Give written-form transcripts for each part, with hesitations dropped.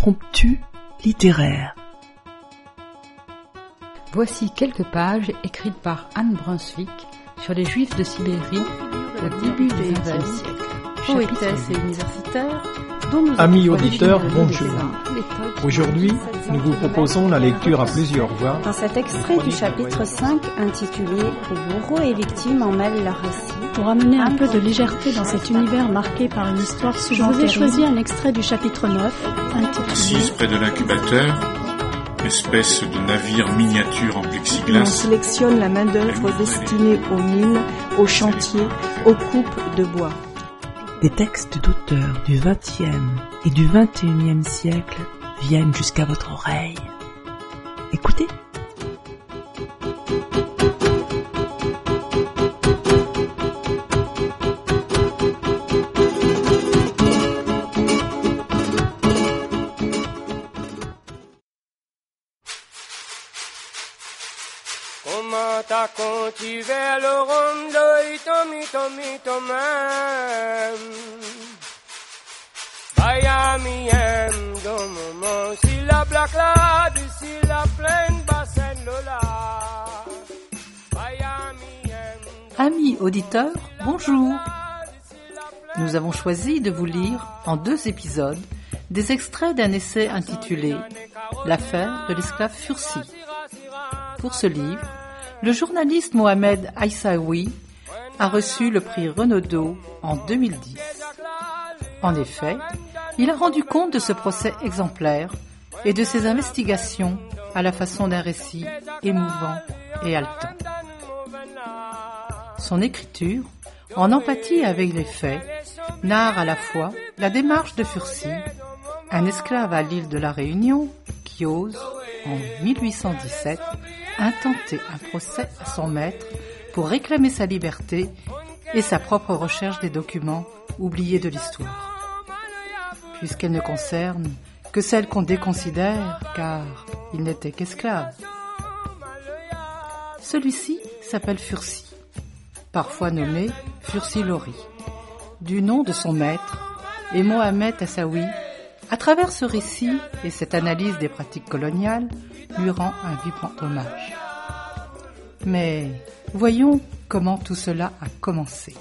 impromptu littéraire. Voici quelques pages écrites par Anne Brunswick sur les Juifs de Sibérie au début du XXe siècle. Poétesse et universitaire, Amis auditeurs, bonjour. Aujourd'hui, nous vous proposons la lecture à plusieurs voix. Dans cet extrait du chapitre 5 intitulé « Bourreaux et victimes en mêlent leur récit », pour amener un peu de légèreté dans cet univers marqué par une histoire souvent terrible, je vous ai choisi un extrait du chapitre 9 intitulé « Assise près de l'incubateur, espèce de navire miniature en plexiglas. On sélectionne la main-d'œuvre destinée aux mines, aux chantiers, aux coupes de bois. Des textes d'auteurs du XXe et du XXIe siècle viennent jusqu'à votre oreille. Écoutez. Comment t'as cultivé le rondo, ito même. Bayami do moment, si la black la, d'ici la plaine bassin Lola. Amis auditeurs, bonjour. Nous avons choisi de vous lire en 2 épisodes des extraits d'un essai intitulé « L'affaire de l'esclave Fursi ». Pour ce livre, le journaliste Mohamed Aïssaoui a reçu le prix Renaudot en 2010. En effet, il a rendu compte de ce procès exemplaire et de ses investigations à la façon d'un récit émouvant et haletant. Son écriture, en empathie avec les faits, narre à la fois la démarche de Fursi, un esclave à l'île de la Réunion qui ose, en 1817, intenter un procès à son maître pour réclamer sa liberté et sa propre recherche des documents oubliés de l'histoire. Puisqu'elle ne concerne que celle qu'on déconsidère, car il n'était qu'esclave. Celui-ci s'appelle Fursi, parfois nommé Fursi Lori, du nom de son maître, et Mohamed Aïssaoui, à travers ce récit et cette analyse des pratiques coloniales, lui rend un vibrant hommage. Mais voyons comment tout cela a commencé.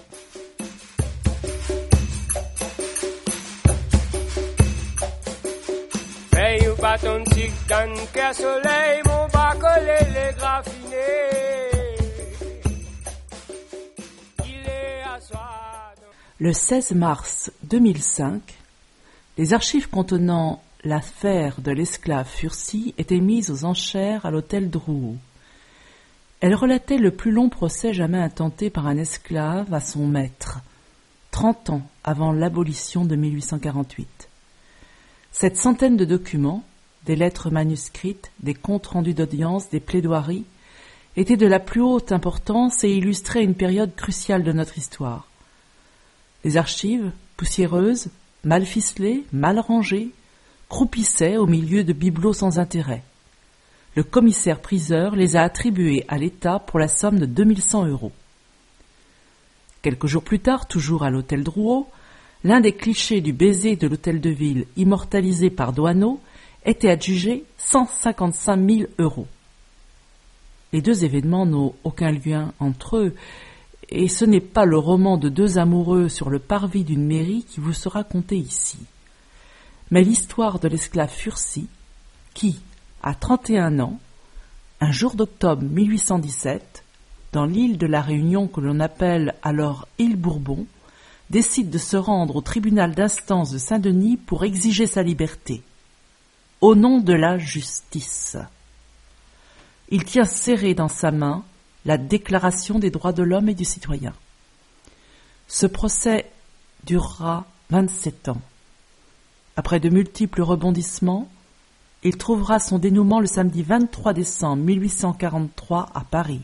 Le 16 mars 2005, les archives contenant l'affaire de l'esclave Fursi étaient mises aux enchères à l'hôtel Drouot. Elle relatait le plus long procès jamais intenté par un esclave à son maître, 30 ans avant l'abolition de 1848. Cette centaine de documents, des lettres manuscrites, des comptes rendus d'audience, des plaidoiries, étaient de la plus haute importance et illustraient une période cruciale de notre histoire. Les archives, poussiéreuses, mal ficelées, mal rangées, croupissaient au milieu de bibelots sans intérêt. Le commissaire-priseur les a attribuées à l'État pour la somme de 2100 €. Quelques jours plus tard, toujours à l'hôtel Drouot, l'un des clichés du baiser de l'hôtel de ville immortalisé par Doisneau était adjugé 155 000 €. Les 2 événements n'ont aucun lien entre eux, et ce n'est pas le roman de 2 amoureux sur le parvis d'une mairie qui vous sera conté ici, mais l'histoire de l'esclave Fursi qui, à 31 ans, un jour d'octobre 1817, dans l'île de la Réunion que l'on appelle alors île Bourbon, décide de se rendre au tribunal d'instance de Saint-Denis pour exiger sa liberté, au nom de la justice. Il tient serré dans sa main la Déclaration des droits de l'homme et du citoyen. Ce procès durera 27 ans. Après de multiples rebondissements, il trouvera son dénouement le samedi 23 décembre 1843 à Paris.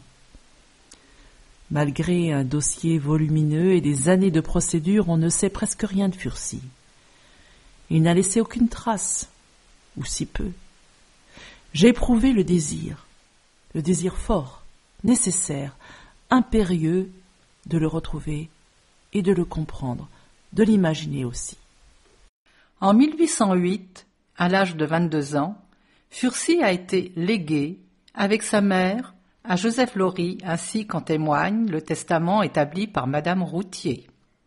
Malgré un dossier volumineux et des années de procédure, on ne sait presque rien de Fursi. Il n'a laissé aucune trace, ou si peu. J'ai éprouvé le désir fort, nécessaire, impérieux, de le retrouver et de le comprendre, de l'imaginer aussi. En 1808, À l'âge de 22 ans, Furcy a été légué avec sa mère à Joseph Laurie, ainsi qu'en témoigne le testament établi par Madame Routier.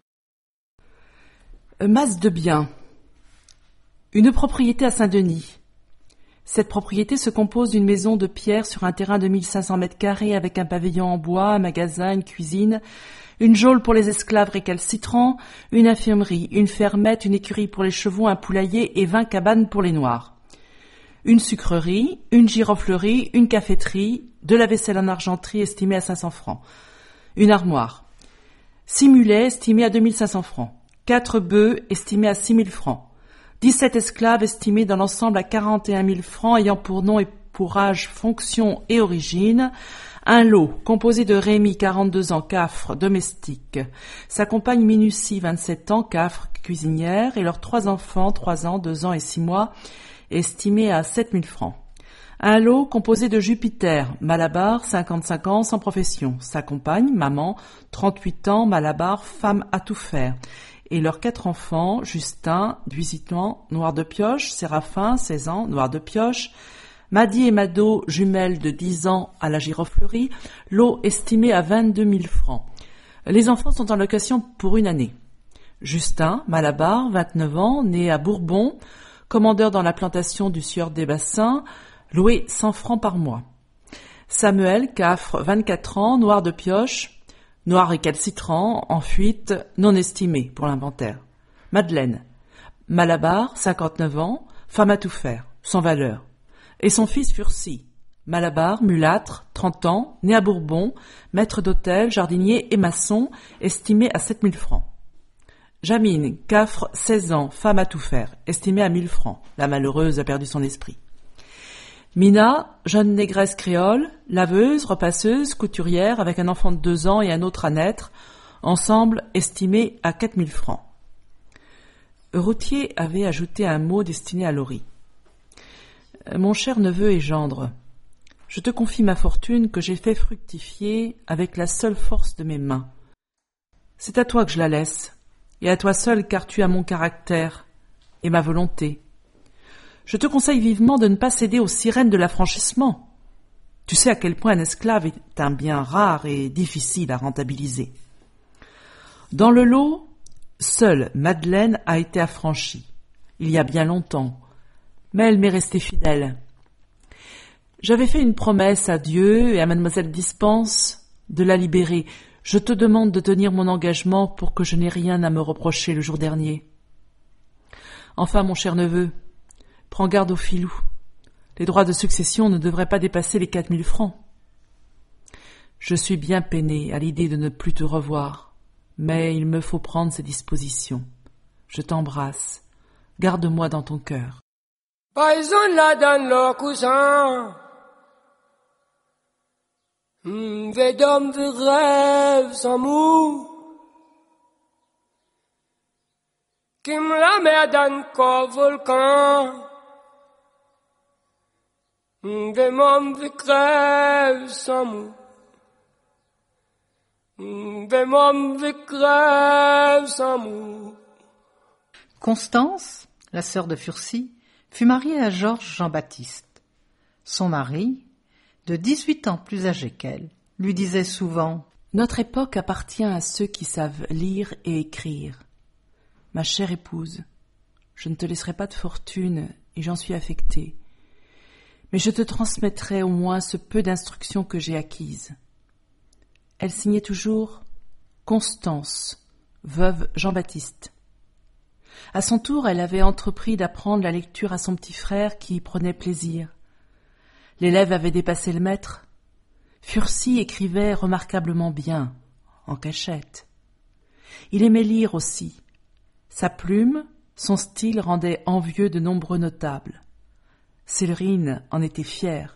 Masse de biens. Une propriété à Saint-Denis. Cette propriété se compose d'une maison de pierre sur un terrain de 1500 m² avec un pavillon en bois, un magasin, une cuisine, une geôle pour les esclaves récalcitrants, une infirmerie, une fermette, une écurie pour les chevaux, un poulailler et 20 cabanes pour les noirs. Une sucrerie, une giroflerie, une caféterie, de la vaisselle en argenterie estimée à 500 francs. Une armoire. 6 mulets estimés à 2500 francs. 4 bœufs estimés à 6000 francs. 17 esclaves estimés dans l'ensemble à 41 000 francs ayant pour nom et pour âge, fonction et origine un lot composé de Rémy, 42 ans, cafre, domestique, sa compagne Minucie, 27 ans, cafre, cuisinière, et leurs 3 enfants, 3 ans, 2 ans et 6 mois, estimés à 7 000 francs. Un lot composé de Jupiter, Malabar, 55 ans, sans profession, sa compagne, maman, 38 ans, Malabar, femme à tout faire, et leurs 4 enfants, Justin, 18 ans, noir de pioche, Séraphin, 16 ans, noir de pioche, Madi et Mado, jumelles de 10 ans à la giroflerie, lot estimé à 22 000 francs. Les enfants sont en location pour une année. Justin, Malabar, 29 ans, né à Bourbon, commandeur dans la plantation du Sieur des Bassins, loué 100 francs par mois. Samuel, cafre, 24 ans, noir de pioche, noir récalcitrant, en fuite, non estimé pour l'inventaire. Madeleine, Malabar, 59 ans, femme à tout faire, sans valeur. Et son fils Furcy, Malabar, mulâtre, 30 ans, né à Bourbon, maître d'hôtel, jardinier et maçon, estimé à 7 000 francs. Jamine, cafre, 16 ans, femme à tout faire, estimée à 1000 francs. La malheureuse a perdu son esprit. Mina, jeune négresse créole, laveuse, repasseuse, couturière, avec un enfant de 2 ans et un autre à naître, ensemble estimé à 4 000 francs. Routier avait ajouté un mot destiné à Laurie. Mon cher neveu et gendre, je te confie ma fortune que j'ai fait fructifier avec la seule force de mes mains. C'est à toi que je la laisse, et à toi seul car tu as mon caractère et ma volonté. Je te conseille vivement de ne pas céder aux sirènes de l'affranchissement. Tu sais à quel point un esclave est un bien rare et difficile à rentabiliser. Dans le lot, seule Madeleine a été affranchie, il y a bien longtemps, mais elle m'est restée fidèle. J'avais fait une promesse à Dieu et à mademoiselle Dispense de la libérer. Je te demande de tenir mon engagement pour que je n'ai rien à me reprocher le jour dernier. Enfin, mon cher neveu, prends garde au filou. Les droits de succession ne devraient pas dépasser les 4 000 francs. Je suis bien peiné à l'idée de ne plus te revoir, mais il me faut prendre ses dispositions. Je t'embrasse. Garde-moi dans ton cœur. Paison la dan lo cousin, vedom de rêve sans mou, Kim la mer dan ko volcan, vedom de crève sans mou, vedom de crève sans mou. Constance, la sœur de Furcy, fut mariée à Georges Jean-Baptiste. Son mari, de 18 ans plus âgé qu'elle, lui disait souvent « Notre époque appartient à ceux qui savent lire et écrire. Ma chère épouse, je ne te laisserai pas de fortune et j'en suis affectée, mais je te transmettrai au moins ce peu d'instructions que j'ai acquises. » Elle signait toujours « Constance, veuve Jean-Baptiste ». À son tour, elle avait entrepris d'apprendre la lecture à son petit frère qui y prenait plaisir. L'élève avait dépassé le maître. Furcy écrivait remarquablement bien, en cachette. Il aimait lire aussi. Sa plume, son style rendaient envieux de nombreux notables. Séverine en était fière.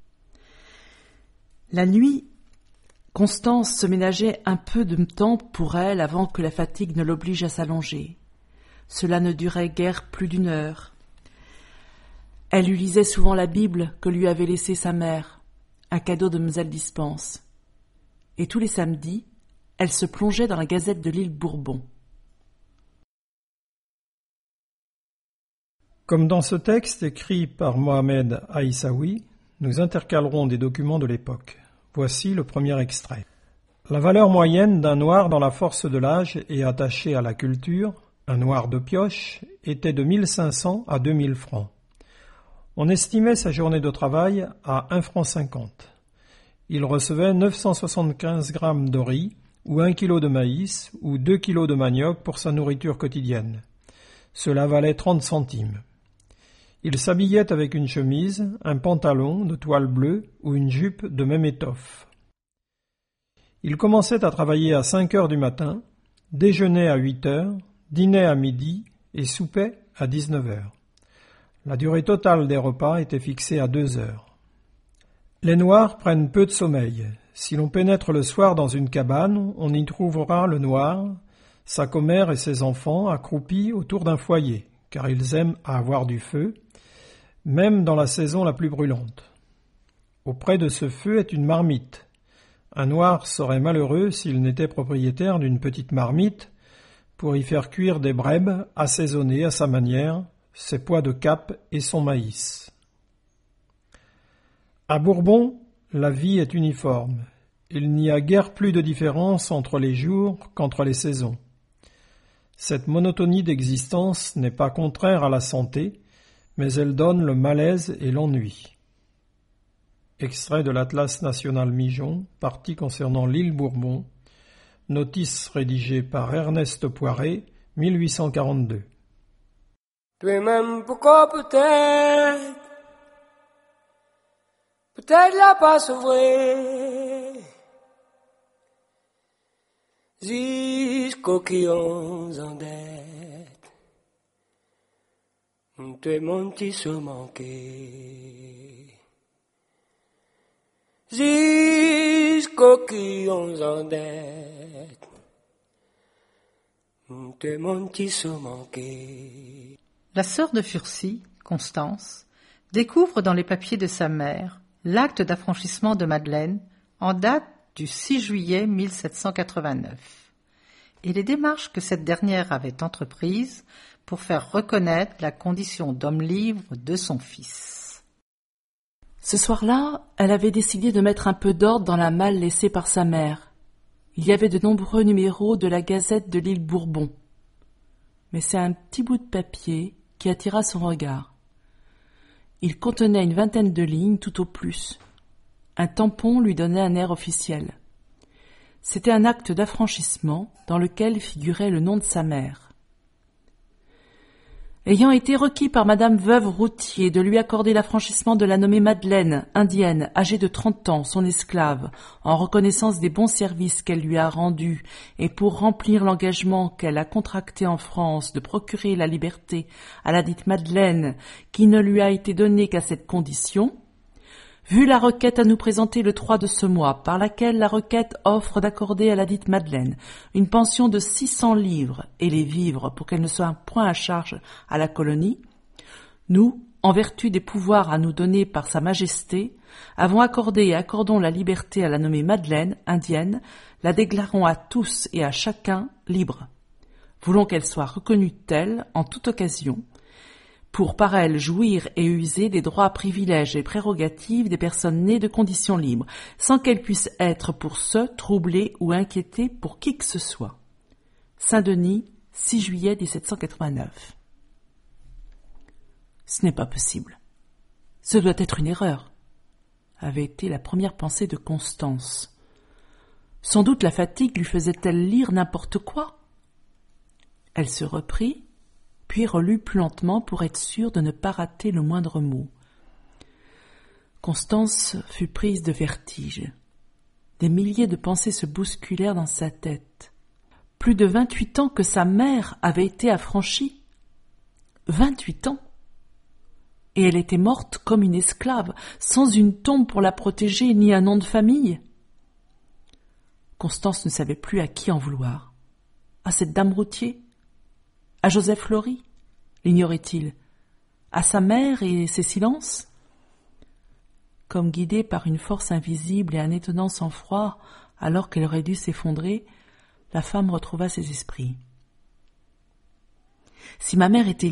La nuit, Constance se ménageait un peu de temps pour elle avant que la fatigue ne l'oblige à s'allonger. Cela ne durait guère plus d'1 heure. Elle lui lisait souvent la Bible que lui avait laissée sa mère, un cadeau de Mlle Dispense. Et tous les samedis, elle se plongeait dans la Gazette de l'île Bourbon. Comme dans ce texte écrit par Mohamed Aïssaoui, nous intercalerons des documents de l'époque. Voici le premier extrait. La valeur moyenne d'un noir dans la force de l'âge et attaché à la culture, un noir de pioche, était de 1500 à 2000 francs. On estimait sa journée de travail à 1,50 franc. Il recevait 975 grammes de riz, ou 1 kilo de maïs, ou 2 kilos de manioc pour sa nourriture quotidienne. Cela valait 30 centimes. Il s'habillait avec une chemise, un pantalon de toile bleue ou une jupe de même étoffe. Il commençait à travailler à 5 heures du matin, déjeunait à 8 heures, dînait à midi et soupait à 19 heures. La durée totale des repas était fixée à 2 heures. Les Noirs prennent peu de sommeil. Si l'on pénètre le soir dans une cabane, on y trouvera le Noir, sa commère et ses enfants accroupis autour d'un foyer, car ils aiment à avoir du feu, même dans la saison la plus brûlante. Auprès de ce feu est une marmite. Un Noir serait malheureux s'il n'était propriétaire d'une petite marmite pour y faire cuire des brèbes assaisonnées à sa manière, ses pois de cap et son maïs. À Bourbon, la vie est uniforme. Il n'y a guère plus de différence entre les jours qu'entre les saisons. Cette monotonie d'existence n'est pas contraire à la santé, mais elle donne le malaise et l'ennui. Extrait de l'Atlas national Migeon, partie concernant l'île Bourbon, notice rédigée par Ernest Poiré, 1842. Toi-même, pourquoi peut-être la passe vraie, jusqu'aux qui ont en dette, te monti se manquer, jusqu'aux qui ont en dette, te monti se manquer. La sœur de Furcy, Constance, découvre dans les papiers de sa mère l'acte d'affranchissement de Madeleine en date du 6 juillet 1789 et les démarches que cette dernière avait entreprises pour faire reconnaître la condition d'homme libre de son fils. Ce soir-là, elle avait décidé de mettre un peu d'ordre dans la malle laissée par sa mère. Il y avait de nombreux numéros de la Gazette de l'île Bourbon. Mais c'est un petit bout de papier qui attira son regard. Il contenait une vingtaine de lignes tout au plus. Un tampon lui donnait un air officiel. C'était un acte d'affranchissement dans lequel figurait le nom de sa mère. Ayant été requis par Madame Veuve Routier de lui accorder l'affranchissement de la nommée Madeleine, indienne, âgée de 30 ans, son esclave, en reconnaissance des bons services qu'elle lui a rendus et pour remplir l'engagement qu'elle a contracté en France de procurer la liberté à la dite Madeleine, qui ne lui a été donnée qu'à cette condition, vu la requête à nous présenter le 3 de ce mois, par laquelle la requête offre d'accorder à la dite Madeleine une pension de 600 livres et les vivres pour qu'elle ne soit point à charge à la colonie, nous, en vertu des pouvoirs à nous donner par Sa Majesté, avons accordé et accordons la liberté à la nommée Madeleine, indienne, la déclarons à tous et à chacun libre. Voulons qu'elle soit reconnue telle en toute occasion, pour par elle jouir et user des droits, privilèges et prérogatives des personnes nées de conditions libres, sans qu'elles puissent être pour ce troublées ou inquiétées pour qui que ce soit. Saint-Denis, 6 juillet 1789. Ce n'est pas possible. Ce doit être une erreur, avait été la première pensée de Constance. Sans doute la fatigue lui faisait-elle lire n'importe quoi. Elle se reprit, puis relut plus lentement pour être sûre de ne pas rater le moindre mot. Constance fut prise de vertige. Des milliers de pensées se bousculèrent dans sa tête. Plus de 28 ans que sa mère avait été affranchie. 28 ans. Et elle était morte comme une esclave, sans une tombe pour la protéger ni un nom de famille. Constance ne savait plus à qui en vouloir. À cette dame Routier ? À Joseph Laurie, l'ignorait-il? À sa mère et ses silences? Comme guidée par une force invisible et un étonnant sang-froid, alors qu'elle aurait dû s'effondrer, la femme retrouva ses esprits. Si ma mère était libre,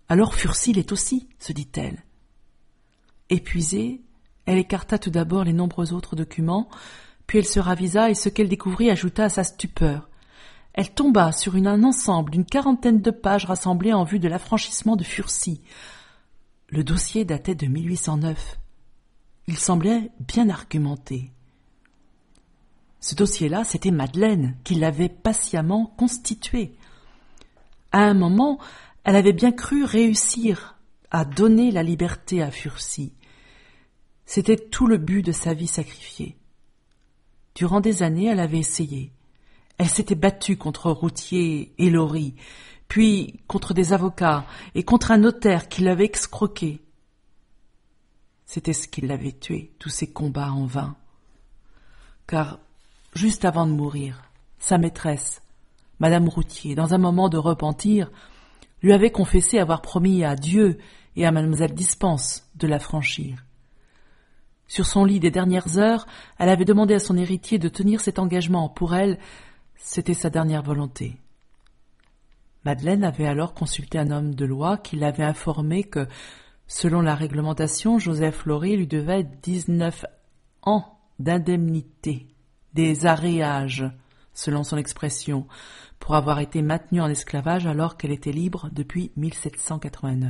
Alors Furcy l'est aussi, se dit-elle. Épuisée, elle écarta tout d'abord les nombreux autres documents, puis elle se ravisa et ce qu'elle découvrit ajouta à sa stupeur. Elle tomba sur un ensemble d'une 40aine de pages rassemblées en vue de l'affranchissement de Furcy. Le dossier datait de 1809. Il semblait bien argumenté. Ce dossier-là, c'était Madeleine qui l'avait patiemment constitué. À un moment, elle avait bien cru réussir à donner la liberté à Furcy. C'était tout le but de sa vie sacrifiée. Durant des années, elle avait essayé. Elle s'était battue contre Routier et Laurie, puis contre des avocats et contre un notaire qui l'avait escroquée. C'était ce qui l'avait tuée, tous ces combats en vain. Car, juste avant de mourir, sa maîtresse, Madame Routier, dans un moment de repentir, lui avait confessé avoir promis à Dieu et à Mademoiselle Dispense de la franchir. Sur son lit des dernières heures, elle avait demandé à son héritier de tenir cet engagement. Pour elle, c'était sa dernière volonté. Madeleine avait alors consulté un homme de loi qui l'avait informé que, selon la réglementation, Joseph Laurie lui devait 19 ans d'indemnité, des arréages, selon son expression, pour avoir été maintenue en esclavage alors qu'elle était libre depuis 1789.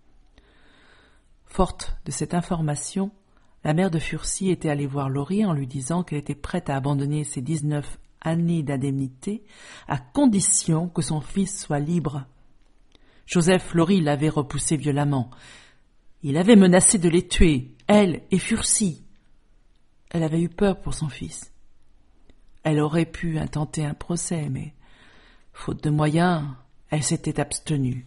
Forte de cette information, la mère de Furcy était allée voir Laurie en lui disant qu'elle était prête à abandonner ses 19 années d'indemnité à condition que son fils soit libre. Joseph Laurie l'avait repoussé violemment. Il avait menacé de les tuer, elle et Furcy. Elle avait eu peur pour son fils. Elle aurait pu intenter un procès, mais, faute de moyens, elle s'était abstenue.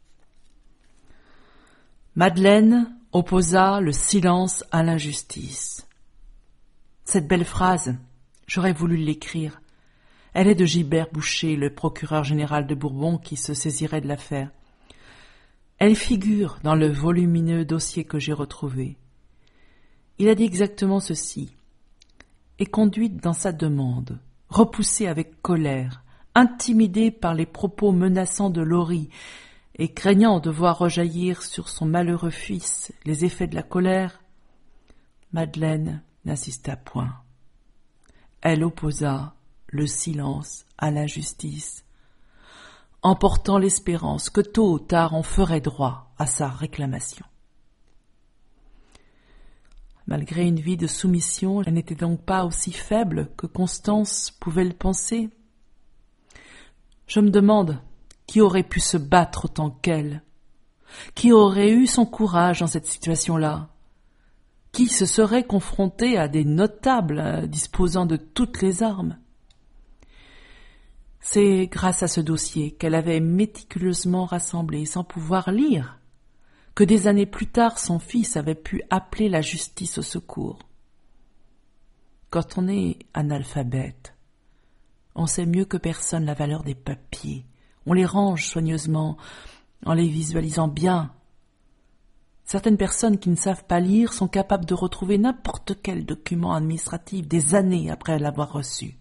Madeleine opposa le silence à l'injustice. Cette belle phrase, j'aurais voulu l'écrire. Elle est de Gilbert Boucher, le procureur général de Bourbon qui se saisirait de l'affaire. Elle figure dans le volumineux dossier que j'ai retrouvé. Il a dit exactement ceci. Est conduite dans sa demande, repoussée avec colère, intimidée par les propos menaçants de Laurie, et craignant de voir rejaillir sur son malheureux fils les effets de la colère, Madeleine n'insista point. Elle opposa le silence à l'injustice, emportant l'espérance que tôt ou tard on ferait droit à sa réclamation. Malgré une vie de soumission, elle n'était donc pas aussi faible que Constance pouvait le penser. Je me demande qui aurait pu se battre autant qu'elle, qui aurait eu son courage dans cette situation-là, qui se serait confronté à des notables disposant de toutes les armes. C'est grâce à ce dossier qu'elle avait méticuleusement rassemblé sans pouvoir lire que des années plus tard son fils avait pu appeler la justice au secours. Quand on est analphabète, on sait mieux que personne la valeur des papiers. On les range soigneusement, en les visualisant bien. Certaines personnes qui ne savent pas lire sont capables de retrouver n'importe quel document administratif des années après l'avoir reçu.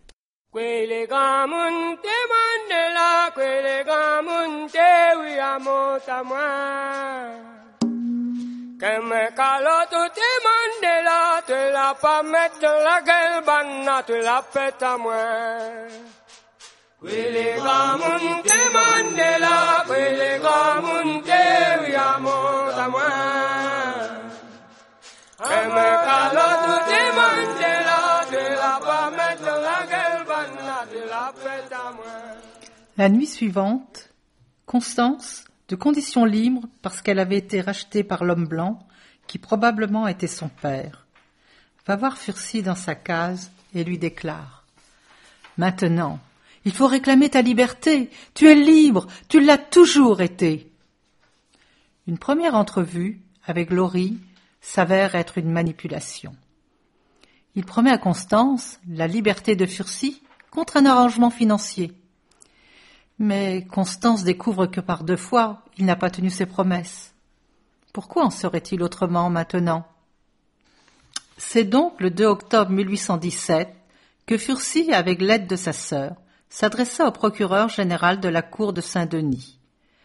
La nuit suivante, Constance, de condition libre parce qu'elle avait été rachetée par l'homme blanc, qui probablement était son père, va voir Furcy dans sa case et lui déclare « Maintenant, il faut réclamer ta liberté, tu es libre, tu l'as toujours été !» Une première entrevue avec Laurie s'avère être une manipulation. Il promet à Constance la liberté de Furcy contre un arrangement financier. Mais Constance découvre que par 2 fois, il n'a pas tenu ses promesses. Pourquoi en serait-il autrement maintenant ? C'est donc le 2 octobre 1817 que Furcy, avec l'aide de sa sœur, s'adressa au procureur général de la cour de Saint-Denis.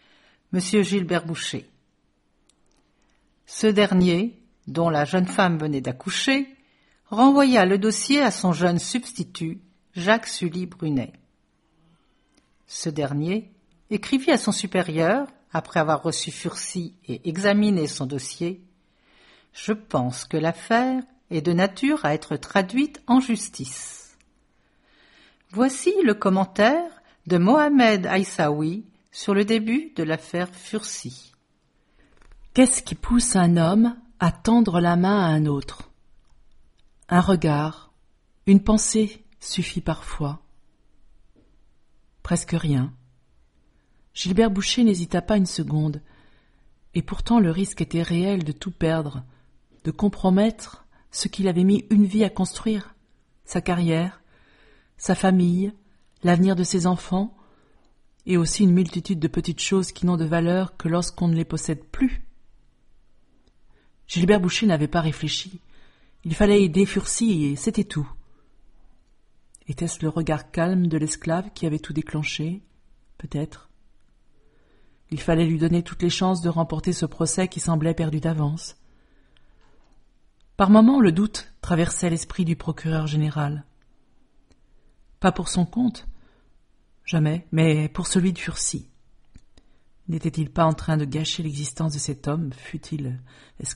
M. Gilbert Boucher. Ce dernier, dont la jeune femme venait d'accoucher, renvoya le dossier à son jeune substitut, Jacques Sully Brunet. Ce dernier écrivit à son supérieur, après avoir reçu Furcy et examiné son dossier, « Je pense que l'affaire est de nature à être traduite en justice. » Voici le commentaire de Mohamed Aïssaoui sur le début de l'affaire Furcy. Qu'est-ce qui pousse un homme à tendre la main à un autre ? Un regard, une pensée suffit parfois. Presque rien. Gilbert Boucher n'hésita pas une seconde, et pourtant le risque était réel de tout perdre, de compromettre ce qu'il avait mis une vie à construire, sa carrière, sa famille, l'avenir de ses enfants, et aussi une multitude de petites choses qui n'ont de valeur que lorsqu'on ne les possède plus. Gilbert Boucher n'avait pas réfléchi. Il fallait aider Furcy et c'était tout. Était-ce le regard calme de l'esclave qui avait tout déclenché ? Peut-être. Il fallait lui donner toutes les chances de remporter ce procès qui semblait perdu d'avance. Par moments, le doute traversait l'esprit du procureur général. Pas pour son compte, jamais, mais pour celui de Furcy. N'était-il pas en train de gâcher l'existence de cet homme, fût-il esclave ?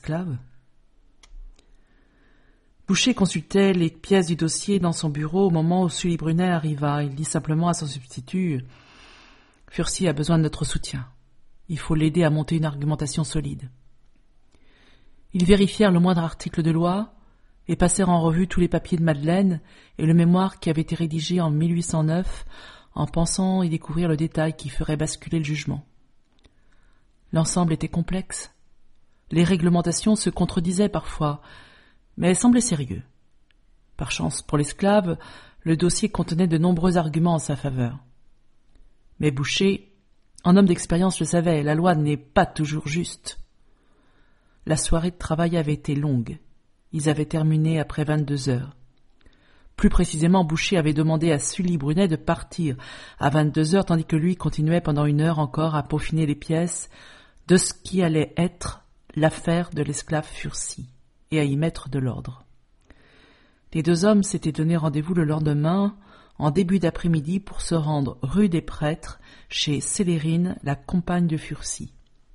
Boucher consultait les pièces du dossier dans son bureau au moment où Sully Brunet arriva. Il dit simplement à son substitut « Furcy a besoin de notre soutien. Il faut l'aider à monter une argumentation solide. » Ils vérifièrent le moindre article de loi et passèrent en revue tous les papiers de Madeleine et le mémoire qui avait été rédigé en 1809 en pensant y découvrir le détail qui ferait basculer le jugement. L'ensemble était complexe. Les réglementations se contredisaient parfois, mais semblaient sérieux. Par chance pour l'esclave, le dossier contenait de nombreux arguments en sa faveur. Mais Boucher, en homme d'expérience, le savait, la loi n'est pas toujours juste. La soirée de travail avait été longue. Ils avaient terminé après 22 heures. Plus précisément, Boucher avait demandé à Sully Brunet de partir à 22 heures, tandis que lui continuait pendant 1 heure encore à peaufiner les pièces de ce qui allait être l'affaire de l'esclave Furcy, et à y mettre de l'ordre. Les 2 hommes s'étaient donné rendez-vous le lendemain, en début d'après-midi, pour se rendre rue des Prêtres, chez Célérine, la compagne de Furcy.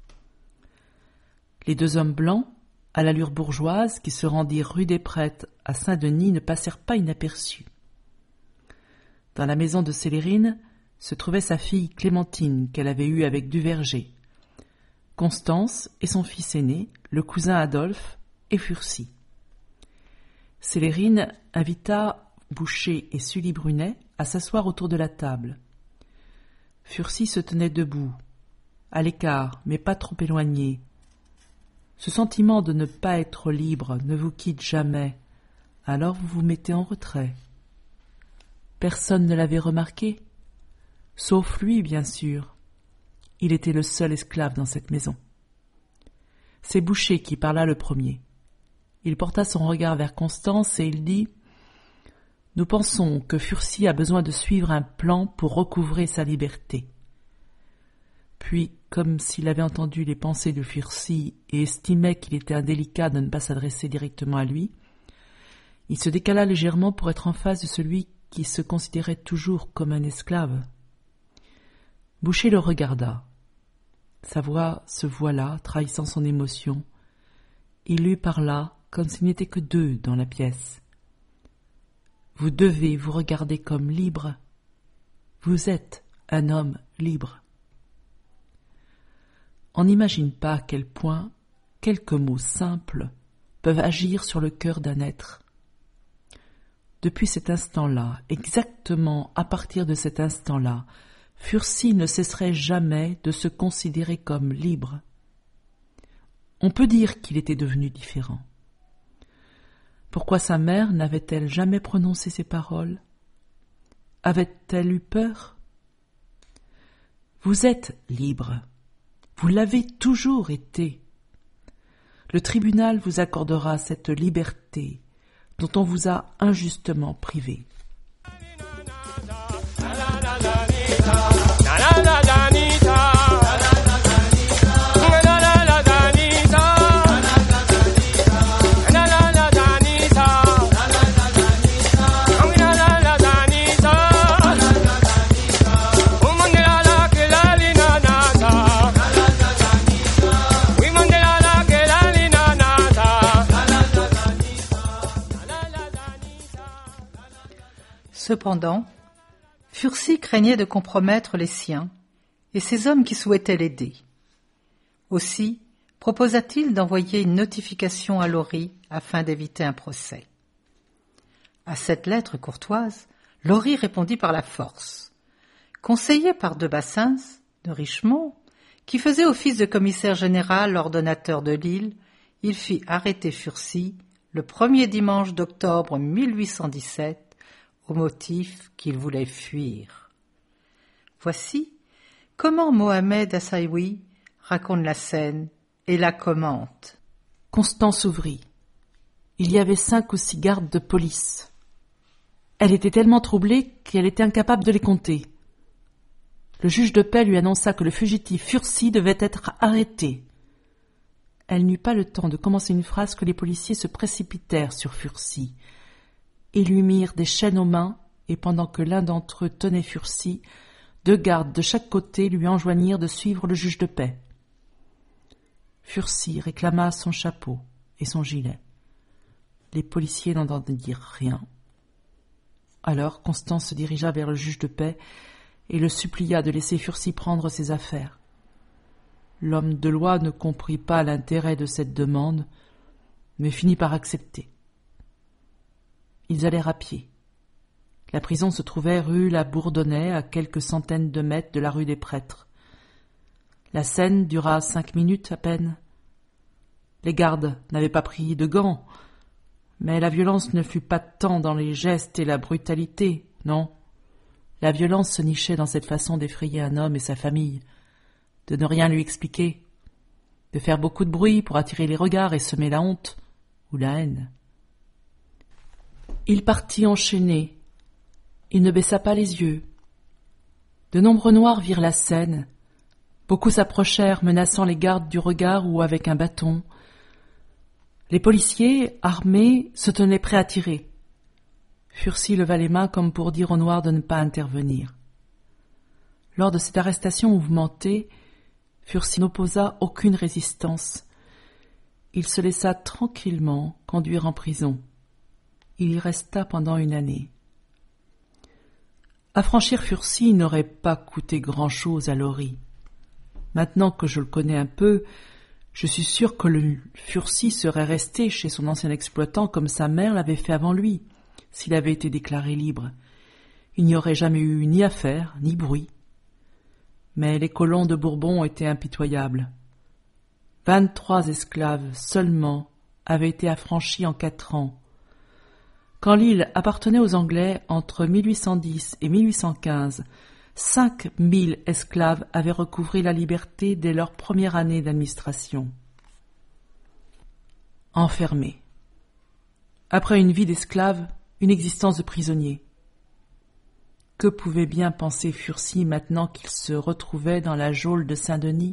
Les 2 hommes blancs, à l'allure bourgeoise, qui se rendirent rue des Prêtres à Saint-Denis, ne passèrent pas inaperçus. Dans la maison de Célérine se trouvait sa fille Clémentine, qu'elle avait eue avec Duverger, Constance et son fils aîné, le cousin Adolphe, et Furcy. Célérine invita Boucher et Sully Brunet à s'asseoir autour de la table. Furcy se tenait debout, à l'écart, mais pas trop éloigné. Ce sentiment de ne pas être libre ne vous quitte jamais, alors vous vous mettez en retrait. Personne ne l'avait remarqué, sauf lui, bien sûr. Il était le seul esclave dans cette maison. C'est Boucher qui parla le premier. Il porta son regard vers Constance et il dit « Nous pensons que Furcy a besoin de suivre un plan pour recouvrer sa liberté. » Puis, comme s'il avait entendu les pensées de Furcy et estimait qu'il était indélicat de ne pas s'adresser directement à lui, il se décala légèrement pour être en face de celui qui se considérait toujours comme un esclave. Boucher le regarda. Sa voix se voila, trahissant son émotion. Il lui parla comme s'il n'était que 2 dans la pièce. « Vous devez vous regarder comme libre. Vous êtes un homme libre. » On n'imagine pas à quel point quelques mots simples peuvent agir sur le cœur d'un être. Depuis cet instant-là, exactement à partir de cet instant-là, Furcy ne cesserait jamais de se considérer comme libre. On peut dire qu'il était devenu différent. Pourquoi sa mère n'avait-elle jamais prononcé ces paroles ? Avait-elle eu peur ? Vous êtes libre. Vous l'avez toujours été. Le tribunal vous accordera cette liberté dont on vous a injustement privé. Cependant, Furcy craignait de compromettre les siens et ces hommes qui souhaitaient l'aider. Aussi proposa-t-il d'envoyer une notification à Laurie afin d'éviter un procès. À cette lettre courtoise, Laurie répondit par la force. Conseillé par de Bassins, de Richemont, qui faisait office de commissaire général ordonnateur de l'île, il fit arrêter Furcy le 1er dimanche d'octobre 1817 au motif qu'il voulait fuir. Voici comment Mohamed Assaoui raconte la scène et la commente. Constance ouvrit. Il y avait 5 ou 6 gardes de police. Elle était tellement troublée qu'elle était incapable de les compter. Le juge de paix lui annonça que le fugitif Furcy devait être arrêté. Elle n'eut pas le temps de commencer une phrase que les policiers se précipitèrent sur Furcy. Ils lui mirent des chaînes aux mains et pendant que l'un d'entre eux tenait Furcy, 2 gardes de chaque côté lui enjoignirent de suivre le juge de paix. Furcy réclama son chapeau et son gilet. Les policiers n'entendirent rien. Alors Constance se dirigea vers le juge de paix et le supplia de laisser Furcy prendre ses affaires. L'homme de loi ne comprit pas l'intérêt de cette demande, mais finit par accepter. Ils allèrent à pied. La prison se trouvait rue La Bourdonnais, à quelques centaines de mètres de la rue des Prêtres. La scène dura 5 minutes à peine. Les gardes n'avaient pas pris de gants, mais la violence ne fut pas tant dans les gestes et la brutalité, non. La violence se nichait dans cette façon d'effrayer un homme et sa famille, de ne rien lui expliquer, de faire beaucoup de bruit pour attirer les regards et semer la honte ou la haine. Il partit enchaîné. Il ne baissa pas les yeux. De nombreux Noirs virent la scène. Beaucoup s'approchèrent, menaçant les gardes du regard ou avec un bâton. Les policiers, armés, se tenaient prêts à tirer. Furcy leva les mains comme pour dire aux Noirs de ne pas intervenir. Lors de cette arrestation mouvementée, Furcy n'opposa aucune résistance. Il se laissa tranquillement conduire en prison. Il y resta pendant 1 année. Affranchir Furcy n'aurait pas coûté grand-chose à Laurie. Maintenant que je le connais un peu, je suis sûr que le Furcy serait resté chez son ancien exploitant comme sa mère l'avait fait avant lui, s'il avait été déclaré libre. Il n'y aurait jamais eu ni affaire, ni bruit. Mais les colons de Bourbon étaient impitoyables. 23 esclaves seulement avaient été affranchis en 4 ans. Quand l'île appartenait aux Anglais entre 1810 et 1815, 5000 esclaves avaient recouvré la liberté dès leur première année d'administration. Enfermés. Après une vie d'esclave, une existence de prisonnier. Que pouvait bien penser Furcy maintenant qu'il se retrouvait dans la geôle de Saint-Denis?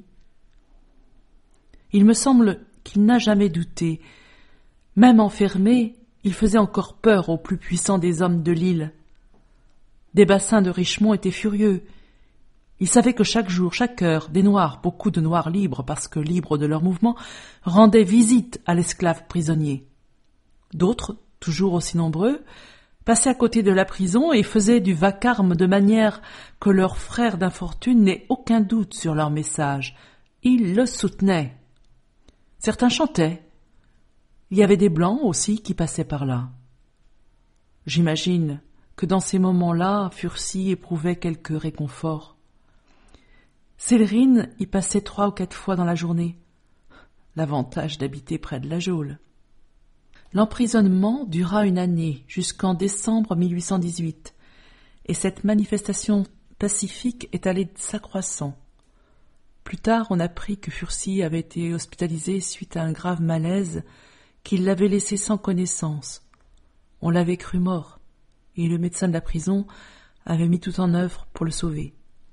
Il me semble qu'il n'a jamais douté. Même enfermé, il faisait encore peur aux plus puissants des hommes de l'île. Des Bassins de Richemont étaient furieux. Ils savaient que chaque jour, chaque heure, des Noirs, beaucoup de Noirs libres parce que libres de leur mouvement, rendaient visite à l'esclave prisonnier. D'autres, toujours aussi nombreux, passaient à côté de la prison et faisaient du vacarme de manière que leurs frères d'infortune n'aient aucun doute sur leur message. Ils le soutenaient. Certains chantaient. Il y avait des Blancs aussi qui passaient par là. J'imagine que dans ces moments-là, Furcy éprouvait quelque réconfort. Célerine y passait 3 ou 4 fois dans la journée. L'avantage d'habiter près de la geôle. L'emprisonnement dura 1 année, jusqu'en décembre 1818, et cette manifestation pacifique est allée s'accroissant. Plus tard, on apprit que Furcy avait été hospitalisé suite à un grave malaise qu'il l'avait laissé sans connaissance. On l'avait cru mort, et le médecin de la prison avait mis tout en œuvre pour le sauver.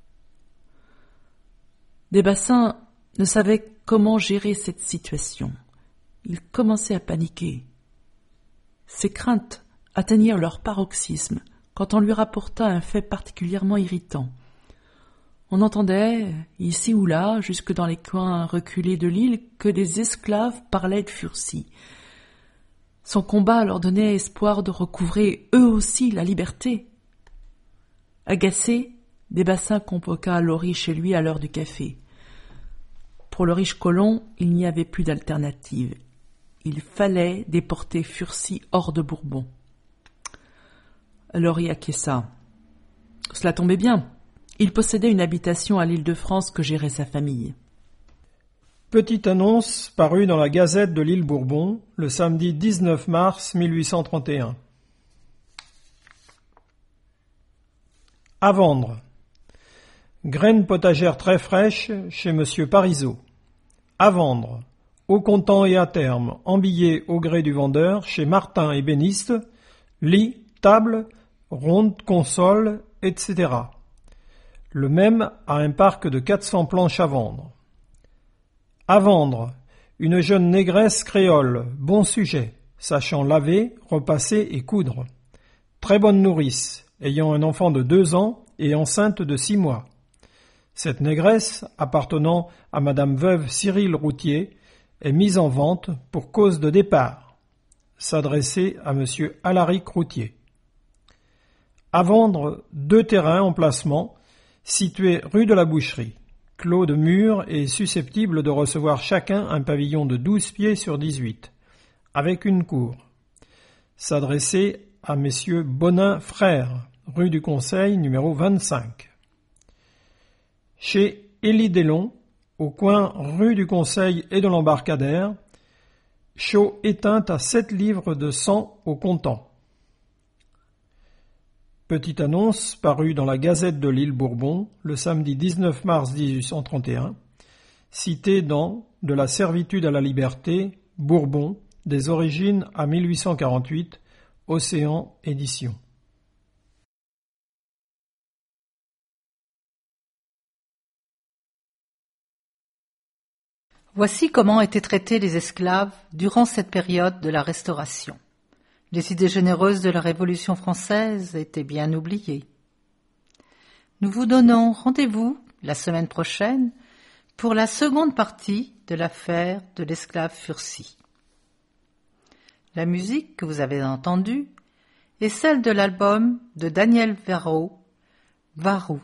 Des Bassins ne savait comment gérer cette situation. Il commençait à paniquer. Ses craintes atteignirent leur paroxysme quand on lui rapporta un fait particulièrement irritant. On entendait, ici ou là, jusque dans les coins reculés de l'île, que des esclaves parlaient de Furcy. Son combat leur donnait espoir de recouvrer eux aussi la liberté. Agacé, Desbassins convoqua Laurie chez lui à l'heure du café. Pour le riche colon, il n'y avait plus d'alternative. Il fallait déporter Furcy hors de Bourbon. Laurie acquiesça. Cela tombait bien. Il possédait une habitation à l'Île-de-France que gérait sa famille. Petite annonce parue dans la Gazette de l'île Bourbon le samedi 19 mars 1831. À vendre. Graines potagères très fraîches chez Monsieur Parisot. À vendre. Au comptant et à terme, en billets au gré du vendeur, chez Martin ébéniste, lit, table, ronde, console, etc. Le même a un parc de 400 planches à vendre. À vendre, une jeune négresse créole, bon sujet, sachant laver, repasser et coudre. Très bonne nourrice, ayant un enfant de 2 ans et enceinte de 6 mois. Cette négresse, appartenant à Madame veuve Cyril Routier, est mise en vente pour cause de départ. S'adresser à Monsieur Alaric Routier. À vendre 2 terrains en placement, situés rue de la Boucherie. Clos de mur et susceptible de recevoir chacun un pavillon de 12 pieds sur 18, avec une cour. S'adresser à Messieurs Bonin Frères, rue du Conseil, numéro 25. Chez Élie Delon, au coin rue du Conseil et de l'Embarcadère, chaux éteinte à 7 livres de sang au comptant. Petite annonce parue dans la Gazette de l'île Bourbon le samedi 19 mars 1831, citée dans De la servitude à la liberté, Bourbon, des origines à 1848, Océan Édition. Voici comment étaient traités les esclaves durant cette période de la Restauration. Les idées généreuses de la Révolution française étaient bien oubliées. Nous vous donnons rendez-vous la semaine prochaine pour la seconde partie de l'affaire de l'esclave Furcy. La musique que vous avez entendue est celle de l'album de Daniel Varro, Varou.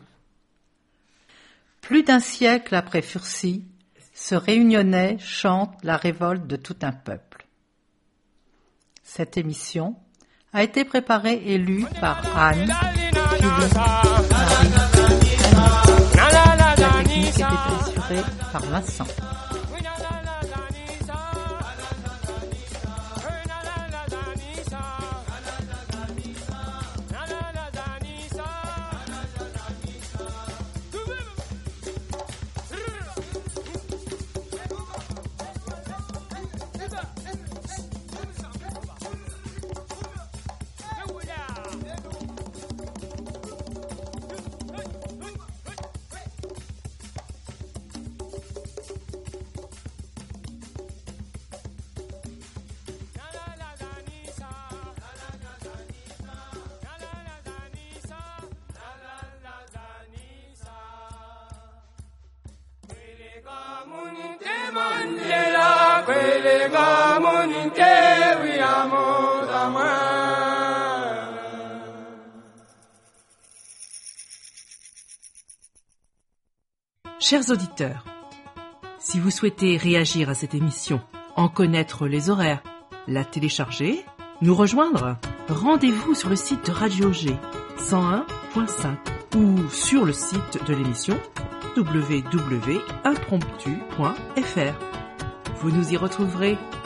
Plus d'un siècle après Furcy, ce réunionnais chante la révolte de tout un peuple. Cette émission a été préparée et lue par Anne, Philippe, Marie. La technique était assurée par Vincent. Chers auditeurs, si vous souhaitez réagir à cette émission, en connaître les horaires, la télécharger, nous rejoindre, rendez-vous sur le site de Radio G 101.5 ou sur le site de l'émission www.impromptu.fr. Vous nous y retrouverez.